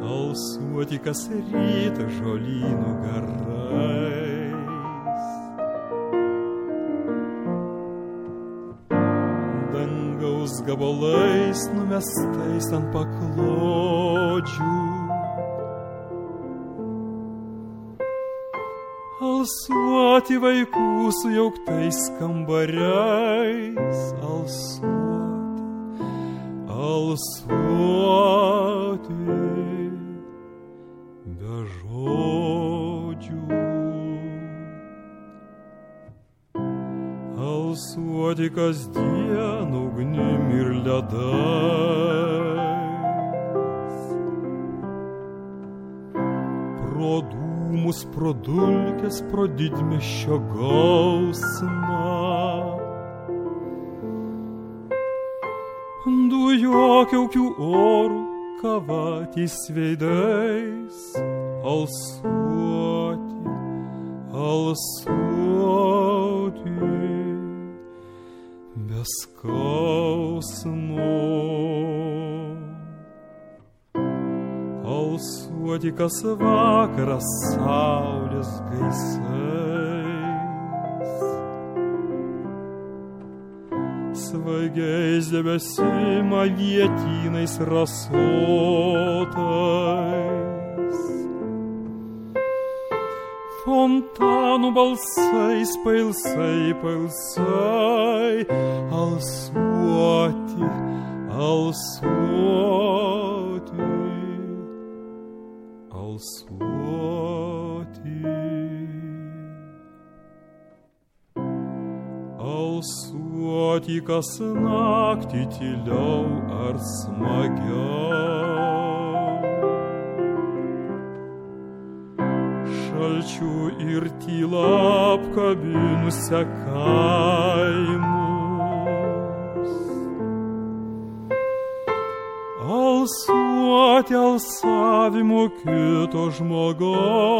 alsuoti kas rytą žolynų garais. Dangaus gabalais numestais ant paklodžių, alsuoti vaikų sujauktais kambariais, alsuoti be žodžių. Alsuoti kasdien ugnim ir ledais, pro dūmus, pro dulkes, pro didmiesčio gausmą. Dujokiaukių orų kavatys veidais, alsuoti, alsuoti be skausmo. Alsuoti kas vakarą saulės gaisais, svaigiais debesima vietynais rasotais, fontanų balsais pailsai, pailsai, alsuoti, alsuoti, alsuoti, alsuoti kas naktį tyliau ar smagiau, šalčių ir tyla apkabinusią kaimus. Alsuoti alsavimu kito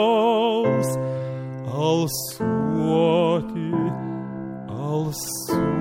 žmogaus, alsuoti, alsuoti.